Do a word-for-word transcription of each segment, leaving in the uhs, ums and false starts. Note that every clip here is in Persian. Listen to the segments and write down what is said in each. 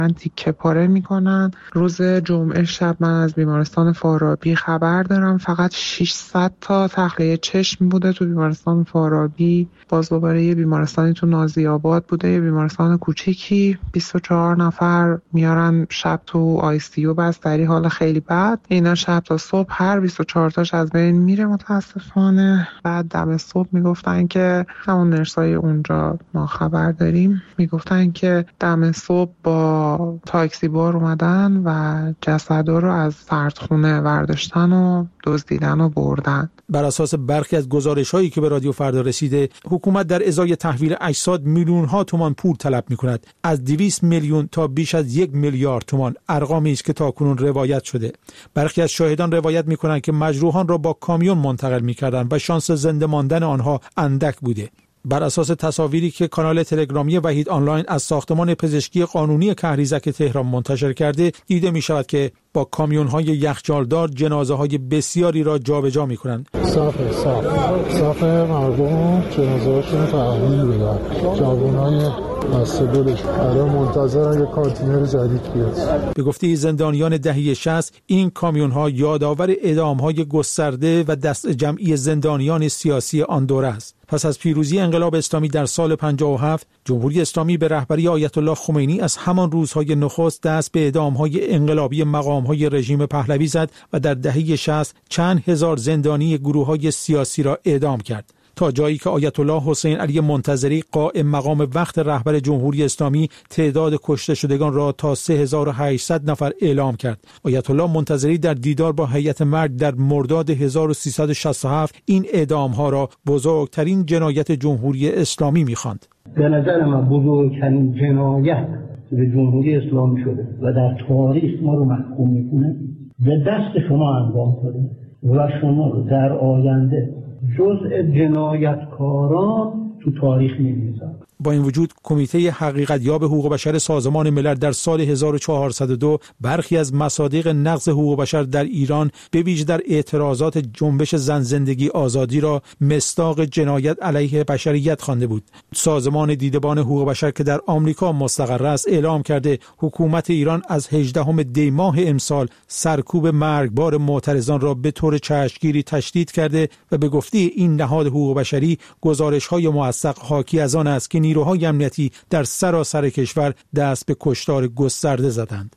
من تیکه پاره میکنن. روز جمعه شب من از بیمارستان فارابی خبر دارم فقط ششصد تا تخلیه چشم بوده تو بیمارستان فارابی. باز دوباره یه بیمارستانی تو نازی آباد بوده، یه بیمارستان کوچیکی، بیست و چهار نفر میارن شب تو آی سی یو بستری، حال خیلی بد. اینا شب تا صبح هر بیست و چهار تاش از بین میره متاسفانه. بعد دم صبح میگفتن که همون نرسای اونجا ما خبر داریم میگفتن که دم صبح با تاکسی بار اومدن و جسدا رو از سردخونه ورداشتن و دزدیدن و بردن. بر اساس برخی از گزارش‌هایی که به رادیو فردا رسیده، حکومت در ازای تحویل اجساد میلیون‌ها تومان پول طلب می‌کند. از دویست میلیون تا بیش از یک میلیارد تومان ارقامی است که تاکنون روایت شده. برخی از شاهدان روایت می‌کنند که مجروحان را با کامیون منتقل می‌کردند و شانس زنده ماندن آنها اندک بوده. بر اساس تصاویری که کانال تلگرامی وحید آنلاین از ساختمان پزشکی قانونی کهریزک تهران منتشر کرده، دیده می شود که با کامیون‌های یخچالدار جنازه‌های بسیاری را جابجا می‌کنند. صاف صاف صاف مردم جنازه‌هاشون تحویل بدن. جوانای مسئولش الان منتظرن یک کانتینر جدید بیاد. به گفته زندانیان دهه شصت، این کامیون‌ها یادآور اعدام‌های گسترده و دست جمعی زندانیان سیاسی آن دوره است. پس از پیروزی انقلاب اسلامی در سال پنجاه و هفت، جمهوری اسلامی به رهبری آیت الله خمینی از همان روزهای نخست دست به اعدام‌های انقلابی مقام‌های رژیم پهلوی زد و در دهه شصت چند هزار زندانی گروه‌های سیاسی را اعدام کرد، تا جایی که آیت الله حسین علی منتظری قائم مقام وقت رهبر جمهوری اسلامی تعداد کشته شدگان را تا سه هزار و هشتصد نفر اعلام کرد. آیت الله منتظری در دیدار با هیئت مرگ در مرداد هزار و سیصد و شصت و هفت این اعدام‌ها را بزرگترین جنایت جمهوری اسلامی می‌خواند. به نظر من بزرگترین جنایت به جمهوری اسلامی شده و در تاریخ ما رو محکوم می‌کنه، به دست شما انجام شده و شما رو در آینده جزء جنایتکاران تو تاریخ می‌نویسن. با این وجود کمیته حقیقت‌یاب حقوق بشر سازمان ملل در سال هزار و چهارصد و دو برخی از مصادیق نقض حقوق بشر در ایران به ویژه در اعتراضات جنبش زن زندگی آزادی را مصداق جنایت علیه بشریت خوانده بود. سازمان دیدبان حقوق بشر که در آمریکا مستقر است اعلام کرده حکومت ایران از هجدهم دی ماه امسال سرکوب مرگبار معترضان را به طور چشمگیری تشدید کرده و به گفته این نهاد حقوق بشری گزارش‌های موثق حاکی از آن است که نیروهای امنیتی در سراسر کشور دست به کشتار گسترده زدند.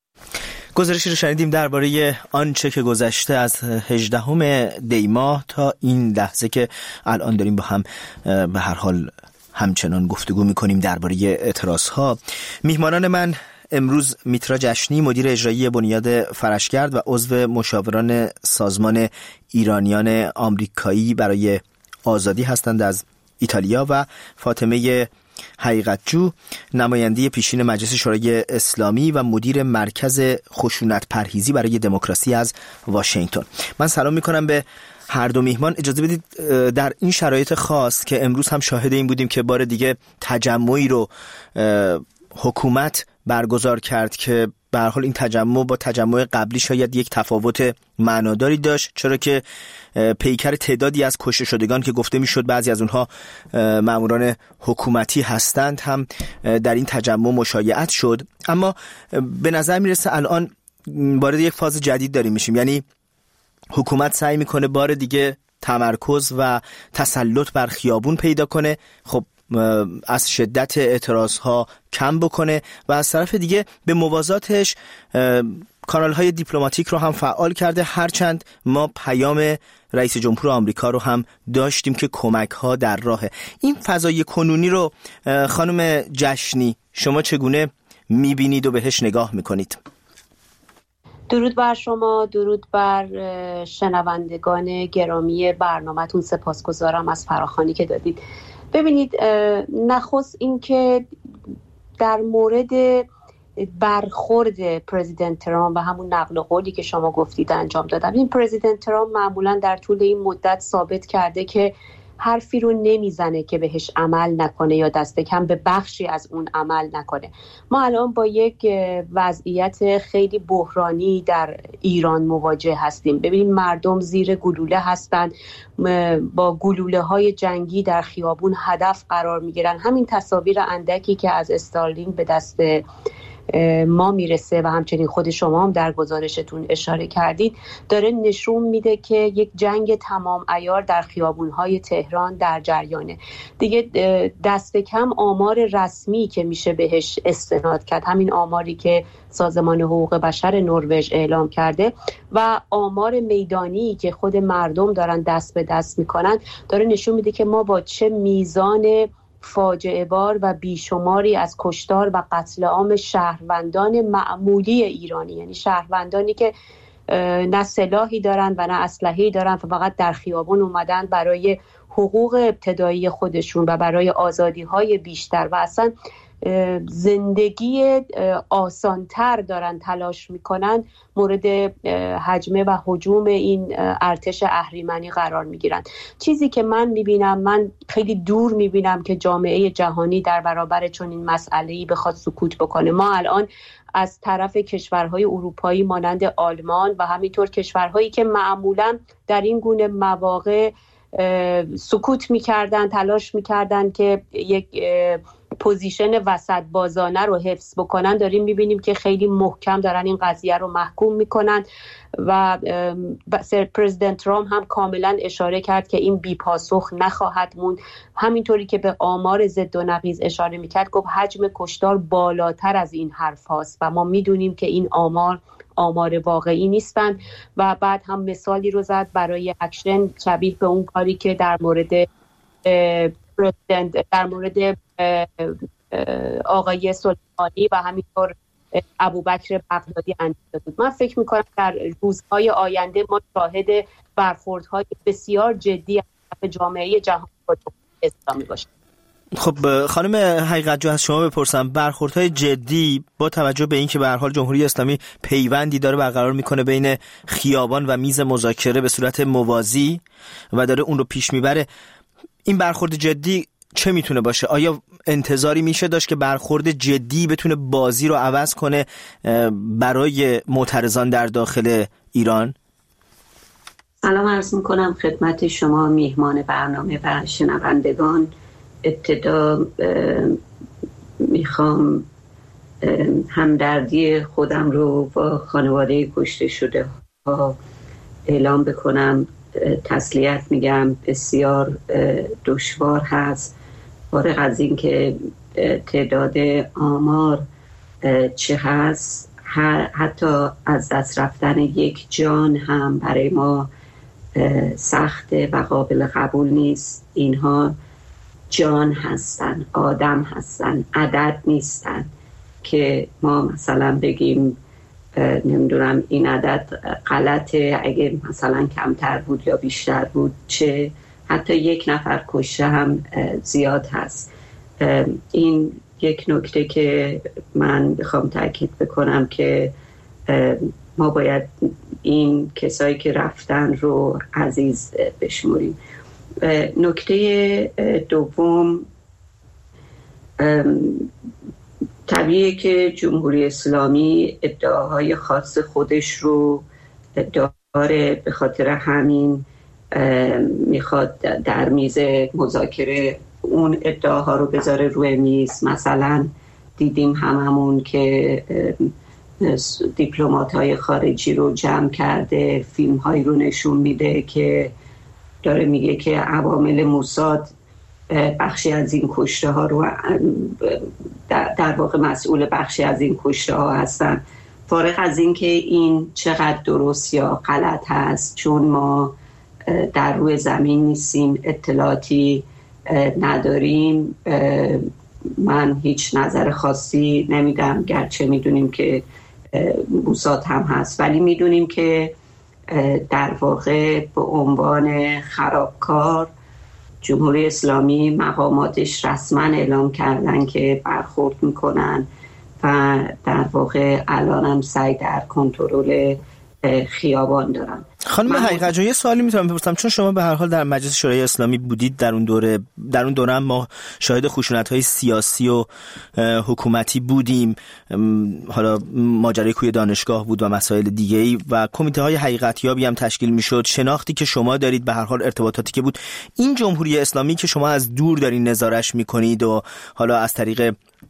گزارشی رو شنیدیم درباره آنچه که گذشته از هجدهم دی ماه تا این لحظه که الان داریم با هم به هر حال همچنان گفتگو میکنیم درباره اعتراضها. میهمانان من امروز میترا جشنی، مدیر اجرایی بنیاد فرشگرد و عضو مشاوران سازمان ایرانیان آمریکایی برای آزادی هستند از ایتالیا، و فاطمه حقیقتجو، نماینده پیشین مجلس شورای اسلامی و مدیر مرکز خشونت پرهیزی برای دموکراسی از واشنگتن. من سلام میکنم به هر دو میهمان. اجازه بدید در این شرایط خاص که امروز هم شاهد این بودیم که بار دیگه تجمعی رو حکومت برگزار کرد که به هر حال این تجمع با تجمع قبلی شاید یک تفاوت معناداری داشت، چرا که پیکر تعدادی از کشته شدگان که گفته میشد بعضی از اونها ماموران حکومتی هستند هم در این تجمع مشایعت شد. اما به نظر میرسه الان وارد یک فاز جدید داریم میشیم، یعنی حکومت سعی میکنه بار دیگه تمرکز و تسلط بر خیابون پیدا کنه، خب از شدت اعتراضها کم بکنه، و از طرف دیگه به موازاتش کانال‌های دیپلماتیک رو هم فعال کرده، هرچند ما پیام رئیس جمهور آمریکا رو هم داشتیم که کمک‌ها در راهه. این فضای کنونی رو خانم جشنی شما چگونه می‌بینید و بهش نگاه می‌کنید؟ درود بر شما، درود بر شنوندگان گرامی برنامه‌تون. سپاسگزارم از فراخوانی که دادید. ببینید، نخست این که در مورد برخورد پرزیدنت ترامپ و همون نقل قولی که شما گفتید انجام دادم، این پرزیدنت ترامپ معمولا در طول این مدت ثابت کرده که حرفی رو نمیزنه که بهش عمل نکنه یا دست کم به بخشی از اون عمل نکنه. ما الان با یک وضعیت خیلی بحرانی در ایران مواجه هستیم. ببینید مردم زیر گلوله هستن، با گلوله های جنگی در خیابون هدف قرار میگیرن. همین تصاویر اندکی که از استارلینگ به دست ما میرسه و همچنین خود شما هم در گزارشتون اشاره کردید، داره نشون میده که یک جنگ تمام عیار در خیابونهای تهران در جریانه. دیگه دست کم آمار رسمی که میشه بهش استناد کرد، همین آماری که سازمان حقوق بشر نروژ اعلام کرده و آمار میدانی که خود مردم دارن دست به دست میکنن، داره نشون میده که ما با چه میزان فاجعه بار و بیشماری از کشتار و قتل عام شهروندان معمولی ایرانی، یعنی شهروندانی که نه سلاحی دارن و نه اسلحه‌ای دارن و فقط در خیابون اومدن برای حقوق ابتدایی خودشون و برای آزادی‌های بیشتر و اصلا زندگی آسانتر دارن تلاش میکنن، مورد هجمه و هجوم این ارتش اهریمنی قرار میگیرن. چیزی که من میبینم، من خیلی دور میبینم که جامعه جهانی در برابر چنین مسئله‌ای بخواد سکوت بکنه. ما الان از طرف کشورهای اروپایی مانند آلمان و همینطور کشورهایی که معمولا در این گونه مواقع سکوت میکردن، تلاش میکردن که یک پوزیشن وسط بازانه رو حفظ بکنن، داریم میبینیم که خیلی محکم دارن این قضیه رو محکوم میکنن و پرزیدنت ترامپ هم کاملا اشاره کرد که این بی‌پاسخ نخواهد موند. همینطوری که به آمار ضد و نقیض اشاره میکرد، گفت حجم کشتار بالاتر از این حرف هاست و ما میدونیم که این آمار آمار واقعی نیستن. و بعد هم مثالی رو زد برای اکشن شبیه به اون کاری که در مورد پرزیدنت در مورد آقای سلیمانی و همینطور ابوبکر بغدادی انجام بود. من فکر میکنم در روزهای آینده ما شاهد برخوردهای بسیار جدی از جامعه جهانی اسلامی باشیم. خب خانم حقیقت جو، از شما بپرسم، برخوردهای جدی با توجه به اینکه به هر حال جمهوری اسلامی پیوندی داره برقرار میکنه بین خیابان و میز مذاکره به صورت موازی و داره اون رو پیش میبره، این برخورد جدی چه میتونه باشه؟ آیا انتظاری میشه داشت که برخورد جدی بتونه بازی رو عوض کنه برای معترضان در داخل ایران؟ سلام عرض میکنم خدمت شما میهمان برنامه و شنوندگان. ابتدا میخوام همدردی خودم رو با خانواده کشته شده ها اعلام بکنم. تسلیت میگم، بسیار دشوار هست. فارغ از این که تعداد آمار چه هست، حتی از دست رفتن یک جان هم برای ما سخته و قابل قبول نیست. اینها جان هستن، آدم هستن، عدد نیستن که ما مثلا بگیم نمیدونم این عدد غلطه، اگه مثلا کمتر بود یا بیشتر بود چه. حتی یک نفر کشته هم زیاد هست. این یک نکته که من بخوام تاکید بکنم که ما باید این کسایی که رفتن رو عزیز بشمریم. نکته دوم، طبیعیه که جمهوری اسلامی ادعاهای خاص خودش رو داره، به خاطر همین میخواد در میز مذاکره اون ادعاها رو بذاره روی میز. مثلا دیدیم هممون که دیپلمات های خارجی رو جمع کرده، فیلم هایی رو نشون میده که داره میگه که عوامل موساد بخشی از این کشته ها رو در واقع مسئول بخشی از این کشته ها هستن. فارغ از این که این چقدر درست یا غلط هست، چون ما در روی زمین نیستیم، اطلاعاتی نداریم، من هیچ نظر خاصی نمیدم، گرچه میدونیم که موساد هم هست، ولی میدونیم که در واقع به عنوان خرابکار جمهوری اسلامی مقاماتش رسما اعلام کردن که برخورد میکنن و در واقع الان هم سعی در کنترل خیابان دارن. خانم حقیقت جو، یه سوالی میتونم بپرسم، چون شما به هر حال در مجلس شورای اسلامی بودید در اون دوره، در اون دوره ما شاهد خشونت‌های سیاسی و حکومتی بودیم، حالا ماجرای کوی دانشگاه بود و مسائل دیگه‌ای و کمیته‌های حقیقتیابی هم تشکیل میشد. شناختی که شما دارید، به هر حال ارتباطاتی که بود، این جمهوری اسلامی که شما از دور دارین نظارش میکنید و حالا از طریق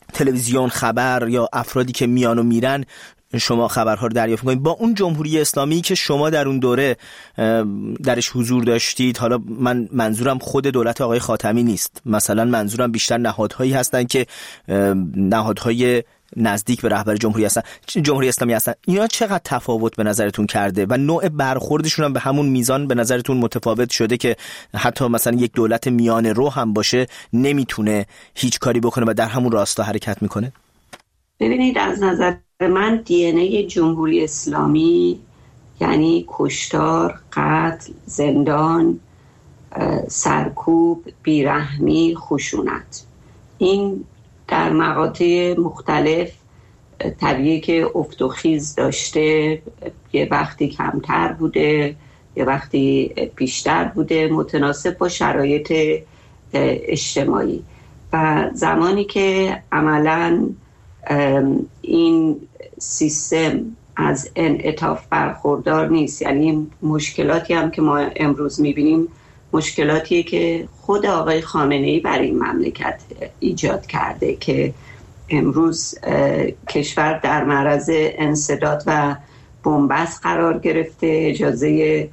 تلویزیون خبر یا افرادی که میان و میرن شما خبرها رو دریافت می‌کنید. با اون جمهوری اسلامی که شما در اون دوره درش حضور داشتید، حالا من منظورم خود دولت آقای خاتمی نیست، مثلا منظورم بیشتر نهادهایی هستن که نهادهای نزدیک به رهبر جمهوری هستن، جمهوری اسلامی هستن، اینا چقدر تفاوت به نظرتون کرده و نوع برخوردشون هم به همون میزان به نظرتون متفاوت شده که حتی مثلا یک دولت میانه رو هم باشه نمیتونه هیچ کاری بکنه و در همون راستا حرکت میکنه؟ ببینید، از نظر من دی ان ای جمهوری اسلامی یعنی کشتار، قتل، زندان، سرکوب، بیرحمی، خشونت. این در مقاطع مختلف طبیعیه که افت و خیز داشته، یه وقتی کمتر بوده، یه وقتی بیشتر بوده، متناسب با شرایط اجتماعی. و زمانی که عملاً این سیستم از انعطاف برخوردار نیست، یعنی مشکلاتی هم که ما امروز میبینیم مشکلاتیه که خود آقای خامنه‌ای برای این مملکت ایجاد کرده که امروز کشور در معرض انسداد و بنبست قرار گرفته، اجازه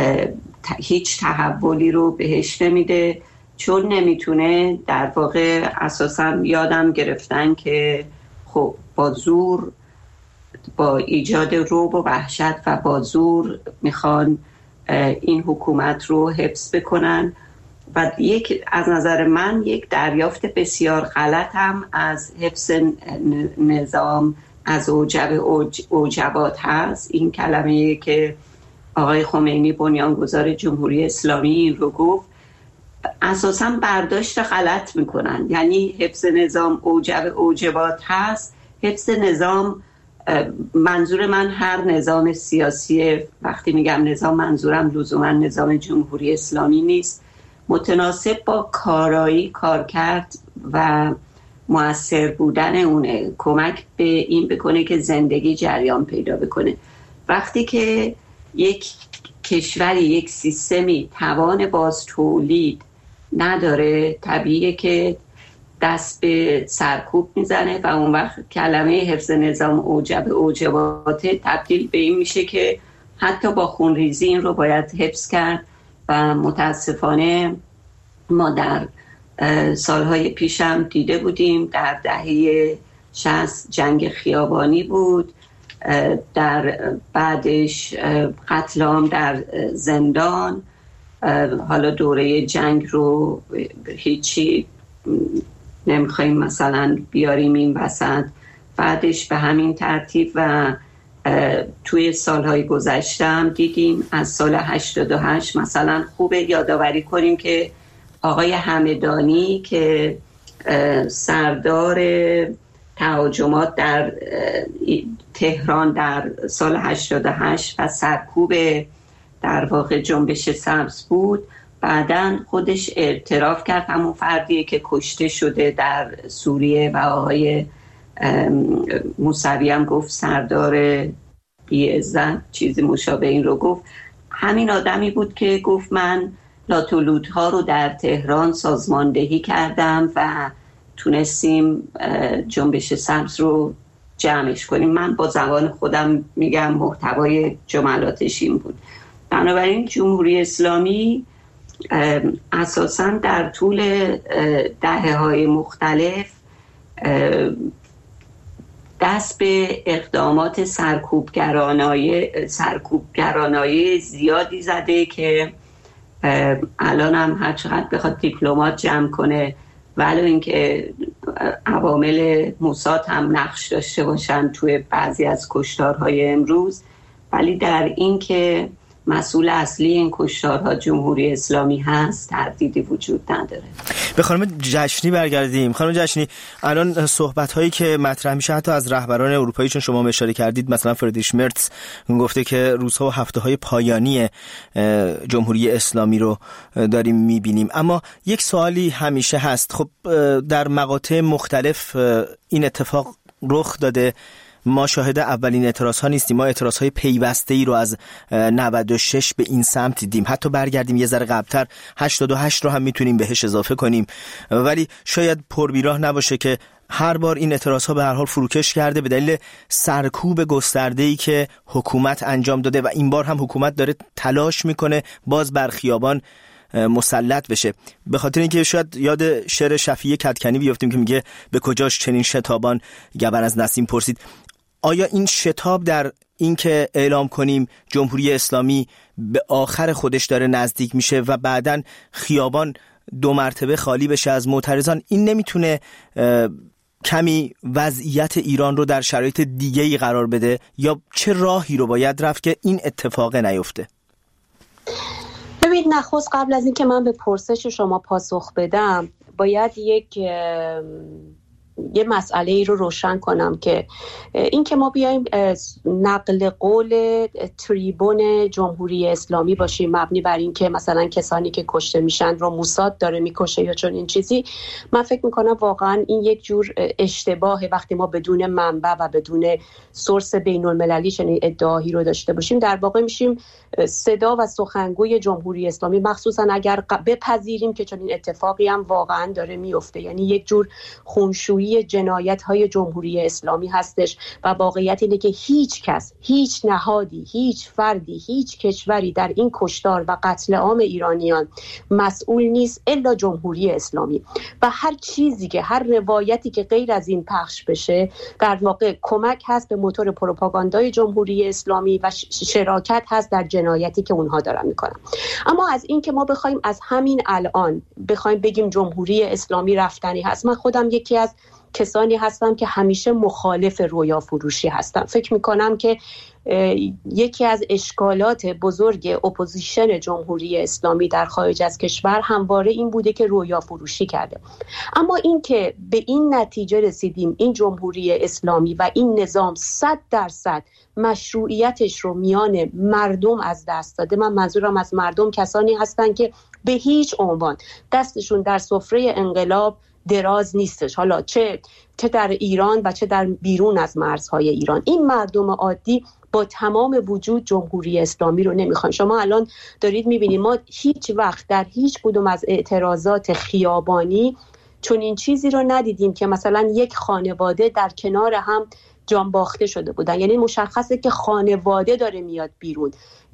هیچ تحولی رو بهش نمیده، چون نمیتونه. در واقع اساسا یادم گرفتن که خب با زور، با ایجاد رعب و وحشت و با زور میخوان این حکومت رو حفظ بکنن. و یک از نظر من یک دریافت بسیار غلط هم از حفظ نظام از اوجب اوج اوجبات هست. این کلمه که آقای خمینی بنیانگذار جمهوری اسلامی رو گفت، اساساً برداشت غلط میکنن. یعنی حفظ نظام اوجب اوجبات هست. حفظ نظام، منظور من هر نظام سیاسی، وقتی میگم نظام منظورم لزوما نظام جمهوری اسلامی نیست، متناسب با کارایی، کارکرد و مؤثر بودن اونه، کمک به این بکنه که زندگی جریان پیدا بکنه. وقتی که یک کشوری، یک سیستمی توان باز تولید نداره، طبیعیه که دست به سرکوب میزنه و اون وقت کلمه حفظ نظام اوجب اوجبات تبدیل به این میشه که حتی با خونریزی این رو باید حفظ کرد. و متاسفانه ما در سالهای پیشم دیده بودیم، در دهه شصت جنگ خیابانی بود، در بعدش قتل عام در زندان، حالا دوره جنگ رو هیچی نمیخوایم مثلا بیاریم این وسط، بعدش به همین ترتیب. و توی سالهای گذشتم دیدیم از سال هشتاد و هشت مثلا خوبه یادآوری کنیم که آقای همدانی که سردار تهاجمات در تهران در سال هشتاد و هشت و سرکوب در واقع جنبش سبز بود، بعداً خودش اعتراف کرد همون فردیه که کشته شده در سوریه. و آقای موسوی هم گفت سردار بی‌عزت، چیزی مشابه این رو گفت. همین آدمی بود که گفت من لاتولودها رو در تهران سازماندهی کردم و تونستیم جنبش سبز رو جمعش کنیم. من با زبان خودم میگم، محتوای جملاتش این بود. بنابراین جمهوری اسلامی اساساً در طول دهه‌های مختلف دست به اقدامات سرکوبگرانه سرکوبگرانه زیادی زده که الان هم هر چقدر بخواد دیپلمات جمع کنه، ولو اینکه عوامل موساد هم نقش داشته باشن توی بعضی از کشتارهای امروز، ولی در این که مسئول اصلی این کشتارها جمهوری اسلامی هست تردیدی وجود نداره. به خانم جشنی برگردیم. خانم جشنی، الان صحبت هایی که مطرح میشه حتی از رهبران اروپایی، چون شما اشاره کردید، مثلا فریدریش مرتز گفته که روزها و هفته های پایانی جمهوری اسلامی رو داریم میبینیم. اما یک سوالی همیشه هست، خب در مقاطع مختلف این اتفاق رخ داده، ما شاهد اولین اعتراض ها نیستیم، ما اعتراض های پیوسته ای رو از نود و شش به این سمت دیدیم. حتی برگردیم یه ذره قبلتر هشتاد و هشت رو هم میتونیم بهش اضافه کنیم، ولی شاید پربیراه نباشه که هر بار این اعتراض ها به هر حال فروکش کرده به دلیل سرکوب گسترده‌ای که حکومت انجام داده و این بار هم حکومت داره تلاش میکنه باز بر خیابان مسلط بشه. به خاطر اینکه شاید یاد شعر شفیع کدکنی بیافتیم که میگه به کجاش چنین شتابان گبر از نسیم پرسید. آیا این شتاب در اینکه اعلام کنیم جمهوری اسلامی به آخر خودش داره نزدیک میشه و بعداً خیابان دو مرتبه خالی بشه از معترضان، این نمیتونه کمی وضعیت ایران رو در شرایط دیگه‌ای قرار بده، یا چه راهی رو باید رفت که این اتفاق نیفته؟ ببینید، نخست قبل از اینکه من به پرسش شما پاسخ بدم باید یک یه مسئله ای رو روشن کنم که این که ما بیایم نقل قول تریبون جمهوری اسلامی باشیم مبنی بر این که مثلا کسانی که کشته میشن رو موساد داره میکشه یا چون این چیزی، من فکر میکنم واقعا این یک جور اشتباهه. وقتی ما بدون منبع و بدون سورس بین المللی چنین ادعایی رو داشته باشیم، در واقع میشیم صدا و سخنگوی جمهوری اسلامی، مخصوصا اگر بپذیریم که چنین اتفاقی هم واقعا داره میفته. یعنی یک جور خونشویی جنایت‌های جمهوری اسلامی هستش و واقعیت اینه که هیچ کس، هیچ نهادی، هیچ فردی، هیچ کشوری در این کشتار و قتل عام ایرانیان مسئول نیست الا جمهوری اسلامی. و هر چیزی که، هر روایتی که غیر از این پخش بشه، در واقع کمک هست به موتور پروپاگاندای جمهوری اسلامی و شراکت هست در جنایتی که اونها دارن میکنن. اما از این که ما بخوایم از همین الان بخوایم بگیم جمهوری اسلامی رفتنی هست، من خودم یکی از کسانی هستم که همیشه مخالف رویا فروشی هستم. فکر میکنم که یکی از اشکالات بزرگ اپوزیشن جمهوری اسلامی در خارج از کشور همواره این بوده که رویا فروشی کرده. اما این که به این نتیجه رسیدیم این جمهوری اسلامی و این نظام صد درصد مشروعیتش رو میان مردم از دست داده، من منظورم از مردم کسانی هستن که به هیچ عنوان دستشون در سفره انقلاب دراز نیستش، حالا چه چه در ایران و چه در بیرون از مرزهای ایران. این مردم عادی با تمام وجود جمهوری اسلامی رو نمیخوان. شما الان دارید میبینید ما هیچ وقت در هیچ کدوم از اعتراضات خیابانی چون این چیزی رو ندیدیم که مثلا یک خانواده در کنار هم جان باخته شده بودن. یعنی مشخصه که خانواده داره میاد بیرون،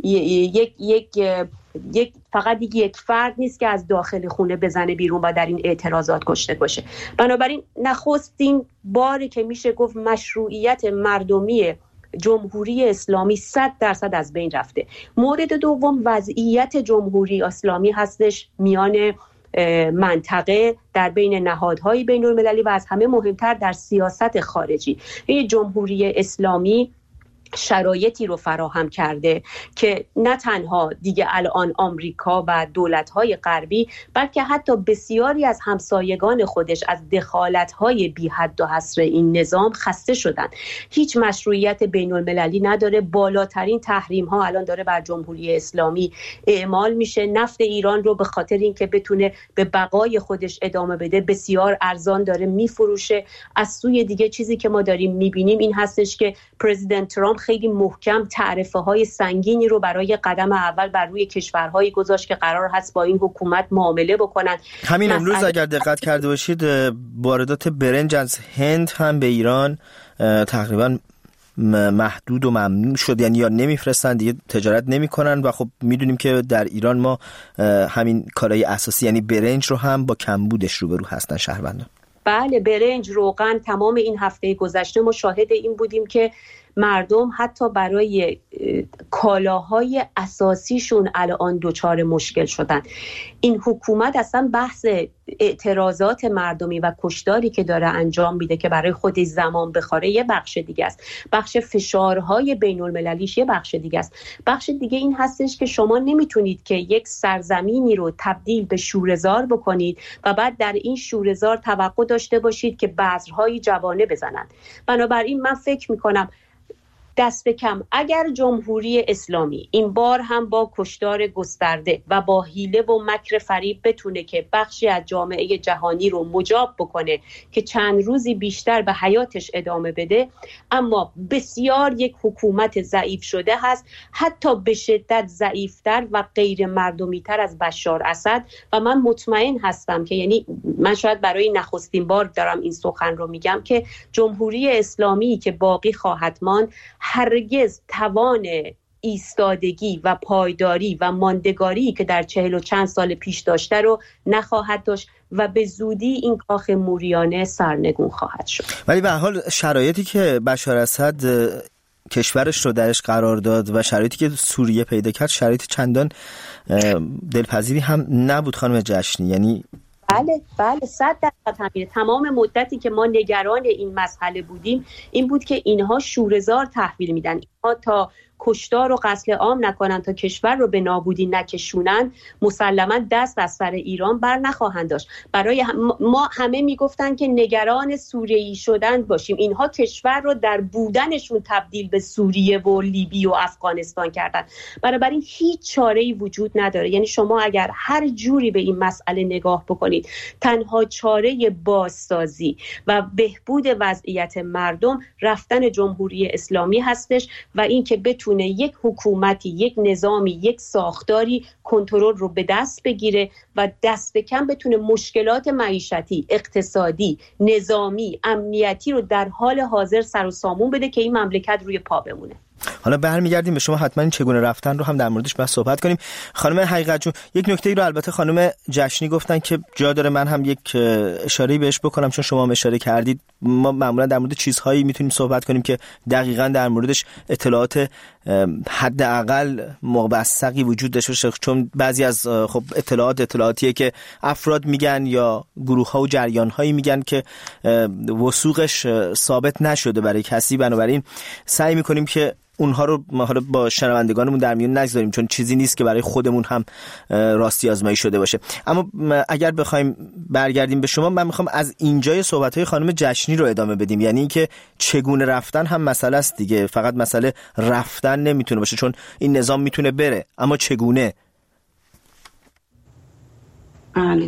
یک یک یک فقط یک فرد نیست که از داخل خونه بزنه بیرون و در این اعتراضات کشته باشه. بنابراین نخستین باری که میشه گفت مشروعیت مردمی جمهوری اسلامی صد درصد از بین رفته. مورد دوم وضعیت جمهوری اسلامی هستش میان منطقه، در بین نهادهای بین المللی و از همه مهمتر در سیاست خارجی. این جمهوری اسلامی شرایطی رو فراهم کرده که نه تنها دیگه الان آمریکا و دولت‌های غربی بلکه حتی بسیاری از همسایگان خودش از دخالت‌های بی حد و حصر این نظام خسته شدن. هیچ مشروعیت بین‌المللی نداره. بالاترین تحریم‌ها الان داره بر جمهوری اسلامی اعمال میشه. نفت ایران رو به خاطر اینکه بتونه به بقای خودش ادامه بده بسیار ارزان داره میفروشه. از سوی دیگه چیزی که ما داریم میبینیم این هستش که پرزیدنت ترامپ خیلی محکم تعرفه های سنگینی رو برای قدم اول بر روی کشورهایی گذاشت که قرار هست با این حکومت معامله بکنن. همین امروز مسئله... اگر دقت کرده باشید واردات برنج از هند هم به ایران تقریبا محدود و ممنوع شد، یعنی یا نمیفرستن دیگه، تجارت نمیکنن و خب میدونیم که در ایران ما همین کالای اساسی یعنی برنج رو هم با کمبودش روبرو هستن شهروندان. بله، برنج، روغن، تمام این هفته گذشته ما شاهد این بودیم که مردم حتی برای کالاهای اساسیشون الان دچار مشکل شدن. این حکومت اصلا بحث اعتراضات مردمی و کشتاری که داره انجام میده که برای خودش زمان بخوره یه بخش دیگه است، بخش فشارهای بین المللیش یه بخش دیگه است. بخش دیگه این هستش که شما نمیتونید که یک سرزمینی رو تبدیل به شوره‌زار بکنید و بعد در این شوره‌زار توقع داشته باشید که بذرهای جوانه بزنن. بنابراین من فکر میکنم دست به کم اگر جمهوری اسلامی این بار هم با کشتار گسترده و با حیله و مکر فریب بتونه که بخشی از جامعه جهانی رو مجاب بکنه که چند روزی بیشتر به حیاتش ادامه بده، اما بسیار یک حکومت ضعیف شده هست، حتی به شدت ضعیفتر و غیر مردمیتر از بشار اسد. و من مطمئن هستم که یعنی من شاید برای نخستین بار دارم این سخن رو میگم که جمهوری اسلامی که باقی خواهد ماند هرگز توان ایستادگی و پایداری و ماندگاری که در چهل و چند سال پیش داشته رو نخواهد داشت و به زودی این کاخ موریانه سرنگون خواهد شد. ولی به هر حال شرایطی که بشار اسد کشورش رو درش قرار داد و شرایطی که سوریه پیدا کرد شرایط چندان دلپذیری هم نبود خانم جشنی. یعنی بله بله صد درصد همینه. تمام مدتی که ما نگران این مسئله بودیم این بود که اینها شوره‌زار تحویل میدن، اینها تا کشتار و قتل عام نکنن، تا کشور رو به نابودی نکشونن، مسلما دست از سر ایران بر نخواهند داشت. برای هم ما همه میگفتن که نگران سوریه‌ای شدن باشیم، اینها کشور رو در بودنشون تبدیل به سوریه و لیبی و افغانستان کردن. بنابراین هیچ چاره‌ای وجود نداره. یعنی شما اگر هر جوری به این مسئله نگاه بکنید، تنها چاره بازسازی و بهبود وضعیت مردم رفتن جمهوری اسلامی هستش و این که بتونه یک حکومتی، یک نظامی، یک ساختاری کنترل رو به دست بگیره و دست به کم بتونه مشکلات معیشتی، اقتصادی، نظامی، امنیتی رو در حال حاضر سر و سامون بده که این مملکت روی پا بمونه. حالا برمیگردیم به شما، حتما این چگونه رفتن رو هم در موردش بحث صحبت کنیم. خانم حقیقت جون، یک نکته‌ای رو البته خانم جشنی گفتن که جا داره من هم یک اشاره‌ای بهش بکنم، چون شما هم اشاره کردید. ما معمولا در مورد چیزهایی میتونیم صحبت کنیم که دقیقاً در موردش اطلاعات حداقل موثقی وجود داشته باشه، چون بعضی از خب اطلاعات اطلاعاتیه که افراد میگن یا گروه‌ها و جریان‌هایی میگن که وثوقش ثابت نشده برای کسی. بنابراین سعی می‌کنیم که اونها رو ما حالا با شنوندگانمون در میون نگذاریم، چون چیزی نیست که برای خودمون هم راستی آزمایی شده باشه. اما اگر بخوایم برگردیم به شما، من میخوام از اینجای صحبت‌های خانم جشنی رو ادامه بدیم، یعنی اینکه چگونه رفتن هم مسئله است دیگه، فقط مسئله رفتن نمیتونه باشه، چون این نظام میتونه بره، اما چگونه؟ بله،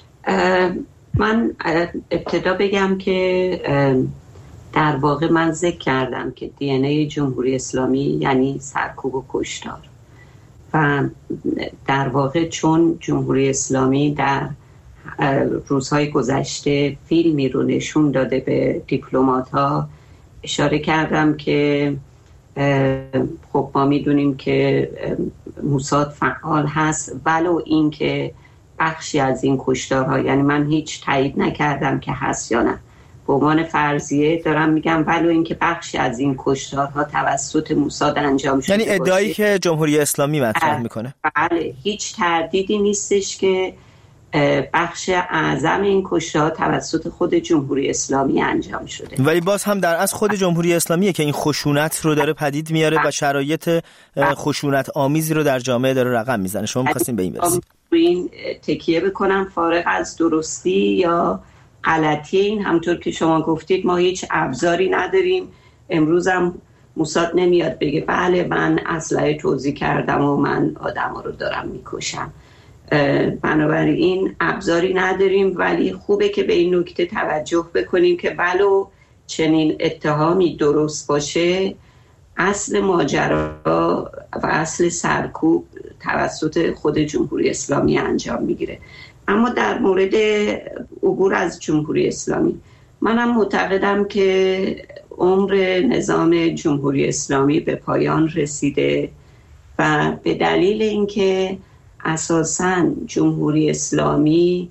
من ابتدا بگم که در واقع من ذکر کردم که دی ان ای جمهوری اسلامی یعنی سرکوب و کشتار و در واقع چون جمهوری اسلامی در روزهای گذشته فیلمی رو نشون داده به دیپلمات ها، اشاره کردم که خب ما میدونیم که موساد فعال هست، ولو این که بخشی از این کشتارها، یعنی من هیچ تایید نکردم که هست یا نه، به عنوان فرضیه دارم میگم، ولو اینکه بخشی از این کشتارها توسط موساد انجام شده، یعنی ادعایی باشه که جمهوری اسلامی مطرح میکنه. بله، هیچ تردیدی نیستش که بخش اعظم این کشتارها توسط خود جمهوری اسلامی انجام شده، ولی باز هم در از خود جمهوری اسلامیه که این خشونت رو داره پدید میاره و شرایط خشونت آمیزی رو در جامعه داره رقم میزنه. شما می‌خواستین به این برسید؟ این تکیه بکنم فارغ از درستی یا غلطی این، همطور که شما گفتید ما هیچ ابزاری نداریم. امروز هم موساد نمیاد بگه بله من اسلحه توزیع کردم و من آدما رو دارم میکشم. بنابراین ابزاری نداریم، ولی خوبه که به این نکته توجه بکنیم که ولو چنین اتهامی درست باشه، اصل ماجرا و اصل سرکوب توسط خود جمهوری اسلامی انجام میگیره. اما در مورد عبور از جمهوری اسلامی، منم معتقدم که عمر نظام جمهوری اسلامی به پایان رسیده و به دلیل اینکه اساساً جمهوری اسلامی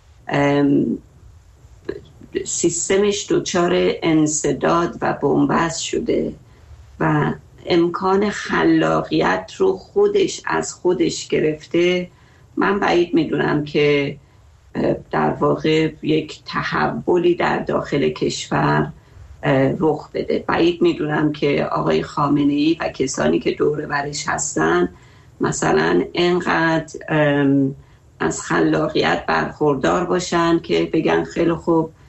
سیستمش دچار انسداد و بنبست شده و امکان خلاقیت رو خودش از خودش گرفته، من بعید میدونم که در واقع یک تحولی در داخل کشور رخ بده. بعید میدونم که آقای خامنه‌ای و کسانی که دور برش هستن مثلا اینقدر از خلاقیت برخوردار باشن که بگن خیلی خوب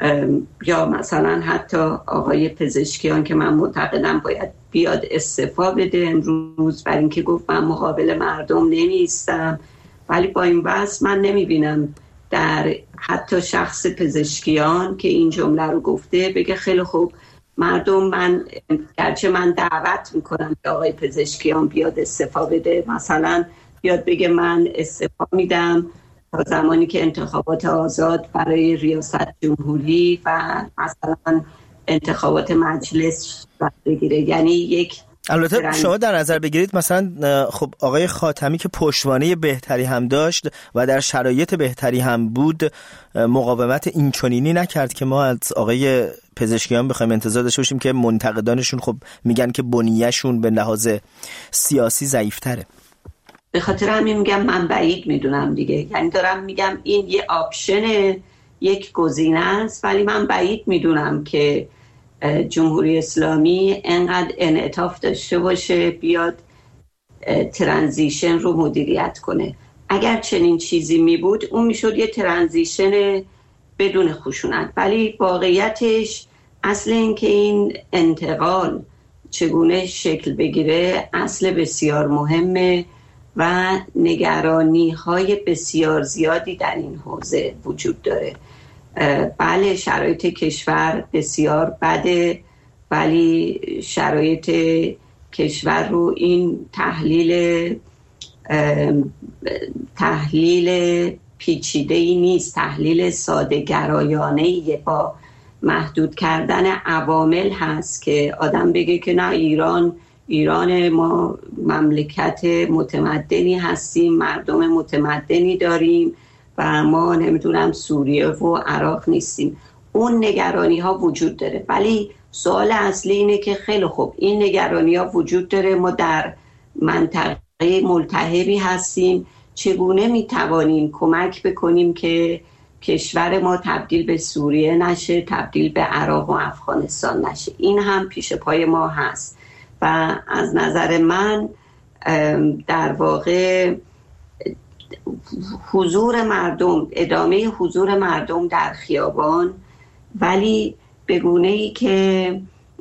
یا مثلا حتی آقای پزشکیان که من معتقدم باید بیاد استعفا بده امروز برای اینکه گفت من مقابل مردم نمیستم، ولی با این وضع من نمیبینم در حتی شخص پزشکیان که این جمله رو گفته بگه خیلی خوب مردم، من گرچه من دعوت میکنم که آقای پزشکیان بیاد استعفا بده، مثلا بیاد بگه من استعفا میدم تا زمانی که انتخابات آزاد برای ریاست جمهوری و مثلا انتخابات مجلس بگیره. یعنی یک البته برند... شما در نظر بگیرید مثلا خب آقای خاتمی که پشتوانه بهتری هم داشت و در شرایط بهتری هم بود، مقاومت اینچنینی نکرد که ما از آقای پزشکیان بخوایم انتظار داشته باشیم که منتقدانشون خب میگن که بنیه‌شون به لحاظ سیاسی ضعیف‌تره. به خاطر همین میگم من بعید میدونم دیگه، یعنی دارم میگم این یه آپشن، یک گزینه است، ولی من بعید میدونم که جمهوری اسلامی انقدر انعطاف داشته باشه بیاد ترانزیشن رو مدیریت کنه. اگر چنین چیزی می بود اون می شد یه ترانزیشن بدون خشونت، ولی واقعیتش اصل این که این انتقال چگونه شکل بگیره اصل بسیار مهمه و نگرانی های بسیار زیادی در این حوزه وجود داره. بله شرایط کشور بسیار بده، ولی شرایط کشور رو این تحلیل تحلیل پیچیده‌ای نیست، تحلیل ساده گرایانه‌ای با محدود کردن عوامل هست که آدم بگه که نه ایران ایران ما مملکت متمدنی هستیم، مردم متمدنی داریم و ما نمیدونم سوریه و عراق نیستیم. اون نگرانی ها وجود داره، ولی سوال اصلی اینه که خیلی خوب این نگرانی ها وجود داره، ما در منطقه ملتهبی هستیم، چگونه میتوانیم کمک بکنیم که کشور ما تبدیل به سوریه نشه، تبدیل به عراق و افغانستان نشه. این هم پیش پای ما هست و از نظر من در واقع حضور مردم، ادامه حضور مردم در خیابان، ولی به گونه‌ای که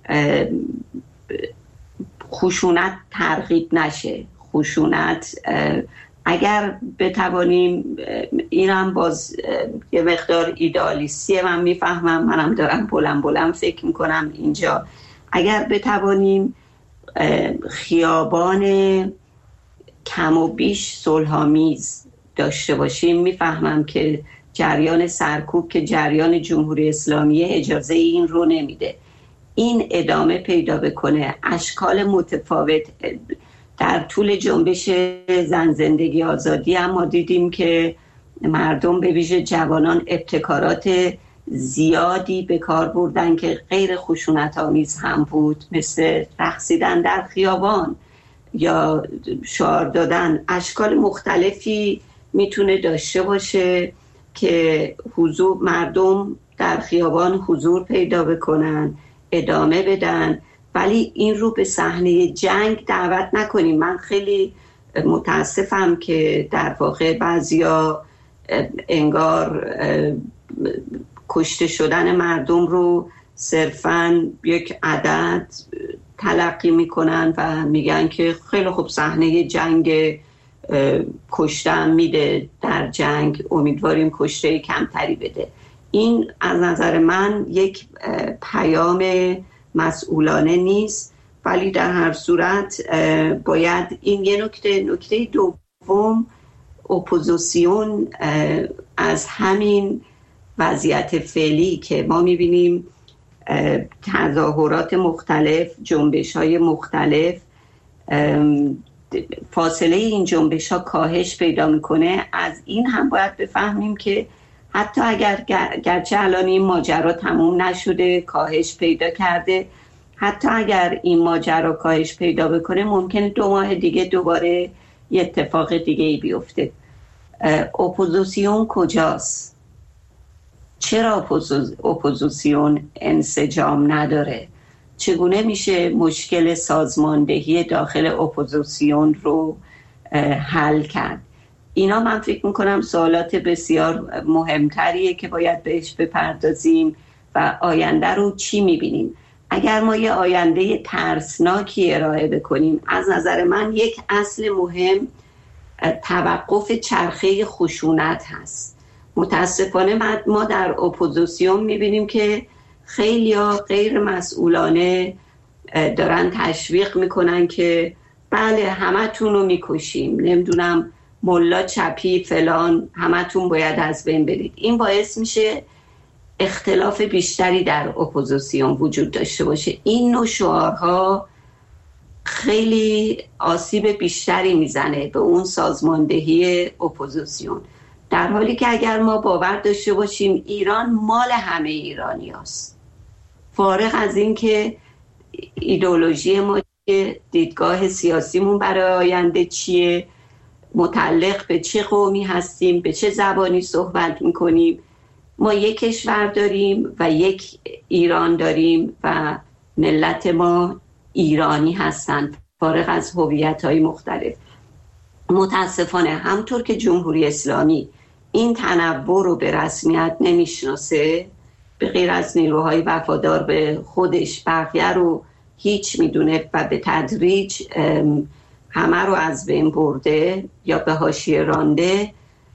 خشونت ترغیب نشه. خشونت اگر بتوانیم، اینم باز یه مقدار ایدئالیستیه، من میفهمم، منم دارم بلند بلند فکر میکنم اینجا، اگر بتوانیم خیابان کم و بیش صلح‌آمیز داشته باشیم، میفهمم که جریان سرکوب که جریان جمهوری اسلامی اجازه این رو نمیده. این ادامه پیدا بکنه، اشکال متفاوت در طول جنبش زن زندگی آزادی هم ما دیدیم که مردم به ویژه جوانان ابتکارات زیادی به کار بردن که غیر خشونت آمیز هم بود، مثل رقصیدن در خیابان یا شعار دادن. اشکال مختلفی میتونه داشته باشه که حضور مردم در خیابان حضور پیدا بکنن، ادامه بدن، ولی این رو به صحنه جنگ دعوت نکنیم. من خیلی متاسفم که در واقع بعضیا انگار کشته شدن مردم رو صرفاً یک عدد تلقی میکنن و میگن که خیلی خوب صحنه جنگ کشته میده، در جنگ امیدواریم کشته کمتری بده. این از نظر من یک پیام مسئولانه نیست، ولی در هر صورت باید این یه نکته نکته دوم، اپوزیسیون از همین وضعیت فعلی که ما میبینیم تظاهرات مختلف، جنبش های مختلف، فاصله این جنبش ها کاهش پیدا میکنه. از این هم باید بفهمیم که حتی اگر گرچه الان این ماجرا تموم نشده، کاهش پیدا کرده، حتی اگر این ماجرا کاهش پیدا بکنه ممکنه دو ماه دیگه دوباره یه اتفاق دیگه ای بیفته. اپوزیسیون کجاست؟ چرا اپوزیسیون انسجام نداره؟ چگونه میشه مشکل سازماندهی داخل اپوزیسیون رو حل کرد؟ اینا من فکر میکنم سوالات بسیار مهمتریه که باید بهش بپردازیم و آینده رو چی میبینیم. اگر ما یه آینده ترسناکی ارائه بکنیم، از نظر من یک اصل مهم توقف چرخه خشونت هست. متاسفانه ما در اپوزیسیون میبینیم که خیلی ها غیر مسئولانه دارن تشویق میکنن که بله همتون رو میکشیم، نمیدونم ملا چپی فلان همتون باید از بین برید. این باعث میشه اختلاف بیشتری در اپوزیسیون وجود داشته باشه. این نوع شعارها خیلی آسیب بیشتری میزنه به اون سازماندهی اپوزیسیون، در حالی که اگر ما باور داشته باشیم ایران مال همه ایرانی هست، فارغ از این که ایدئولوژی ما چیه، دیدگاه سیاسیمون برای آینده چیه، متعلق به چه قومی هستیم، به چه زبانی صحبت میکنیم، ما یک کشور داریم و یک ایران داریم و ملت ما ایرانی هستند فارغ از هویت‌های مختلف. متاسفانه همطور که جمهوری اسلامی این تنوع رو به رسمیت نمیشناسه، به غیر از نیروهای وفادار به خودش بقیه رو هیچ میدونه و به تدریج همه رو از بین برده یا به حاشیه رانده.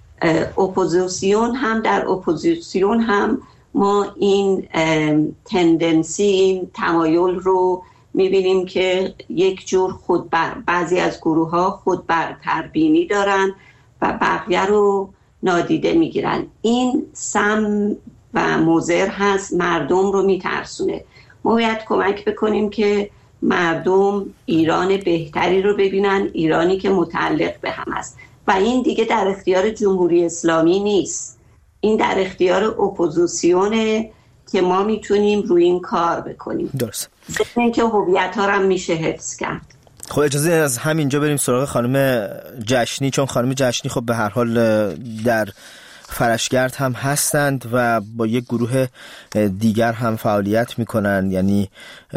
اپوزیسیون هم در اپوزیسیون هم ما این تندنسی، این تمایل رو میبینیم که یک جور خودبر، بعضی از گروه ها خودبرتربینی دارن و بقیه رو نادیده میگیرن. این سم و مضر هست، مردم رو میترسونه. ما باید کمک بکنیم که مردم ایران بهتری رو ببینن، ایرانی که متعلق به هم است و این دیگه در اختیار جمهوری اسلامی نیست، این در اختیار اپوزیسیونه که ما میتونیم روی این کار بکنیم. درست. این که هویت ها رو میشه حفظ کرد. خب اجازه از همینجا بریم سراغ خانم جشنی، چون خانم جشنی خب به هر حال در فرشگرد هم هستند و با یک گروه دیگر هم فعالیت میکنن، یعنی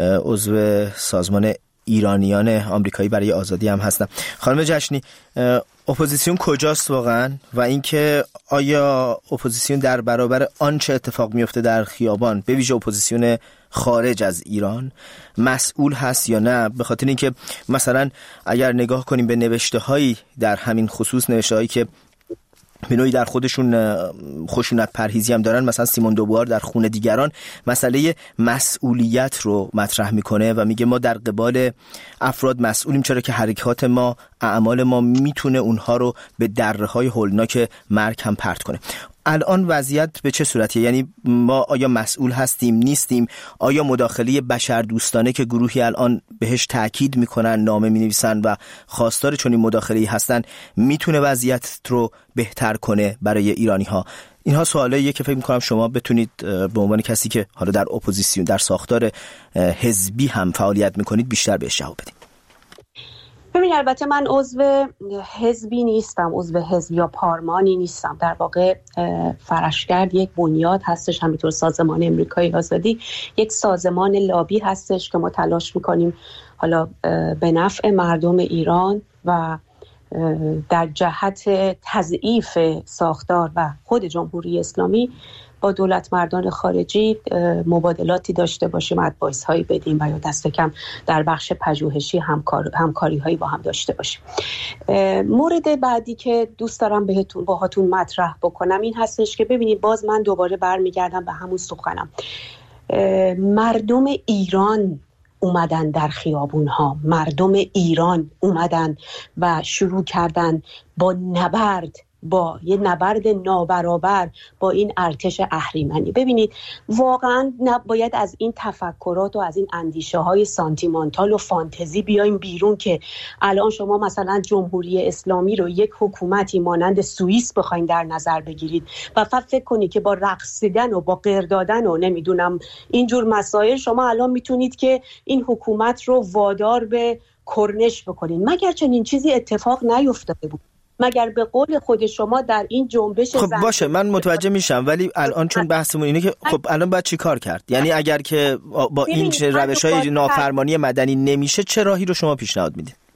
عضو سازمان ایرانیان آمریکایی برای آزادی هم هستن. خانم جشنی، اپوزیسیون کجاست واقعا و اینکه آیا اپوزیسیون در برابر آنچه اتفاق میفته در خیابان، به ویژه اپوزیسیون خارج از ایران، مسئول هست یا نه؟ به خاطر اینکه مثلا اگر نگاه کنیم به نوشته هایی در همین خصوص، نوشته هایی که به نوعی در خودشون خشونت پرهیزی هم دارن، مثلا سیمون دوبوار در خون دیگران مسئله مسئولیت رو مطرح میکنه و میگه ما در قبال افراد مسئولیم، چرا که حرکات ما، اعمال ما میتونه اونها رو به دره‌های هولناک مرگ هم پرت کنه. الان وضعیت به چه صورتیه؟ یعنی ما آیا مسئول هستیم، نیستیم؟ آیا مداخله بشردوستانه که گروهی الان بهش تاکید میکنن، نامه مینویسن و خواستار چنین مداخله‌ای هستن، میتونه وضعیت رو بهتر کنه برای ایرانی ها؟ اینها سوالاییه که فکر میکنم شما بتونید به عنوان کسی که حالا در اپوزیسیون، در ساختار حزبی هم فعالیت میکنید، بیشتر بهش جواب بدید. ببین، البته من عضو حزبی نیستم، عضو حزب یا پارمانی نیستم. در واقع فرشگرد یک بنیاد هستش، همینطور سازمان امریکایی آزادی یک سازمان لابی هستش که ما تلاش میکنیم حالا به نفع مردم ایران و در جهت تضعیف ساختار و خود جمهوری اسلامی با دولت مردان خارجی مبادلاتی داشته باشیم، ادوایس هایی بدیم و یا دست کم در بخش پژوهشی همکار همکاری هایی با هم داشته باشیم. مورد بعدی که دوست دارم بهتون باهاتون مطرح بکنم این هستش که ببینید، باز من دوباره برمیگردم به همون سخنم. مردم ایران اومدن در خیابون ها، مردم ایران اومدن و شروع کردن با نبرد، با یه نبرد نابرابر با این ارتش اهریمنی. ببینید، واقعا نباید از این تفکرات و از این اندیشه های سانتیمانتال و فانتزی بیایم بیرون که الان شما مثلا جمهوری اسلامی رو یک حکومتی مانند سوئیس بخواید در نظر بگیرید و فقط فکر کنید که با رقصیدن و با غر دادن و نمیدونم اینجور مسائل شما الان میتونید که این حکومت رو وادار به کرنش بکنید. مگر چنین چیزی اتفاق نیفتاده بود؟ مگر به قول خود شما در این جنبش خب باشه، من متوجه میشم، ولی الان چون بحثمون اینه که خب الان باید چی کار کرد؟ یعنی اگر که با این روش‌های نافرمانی مدنی نمیشه، چه راهی رو شما پیشنهاد میدید؟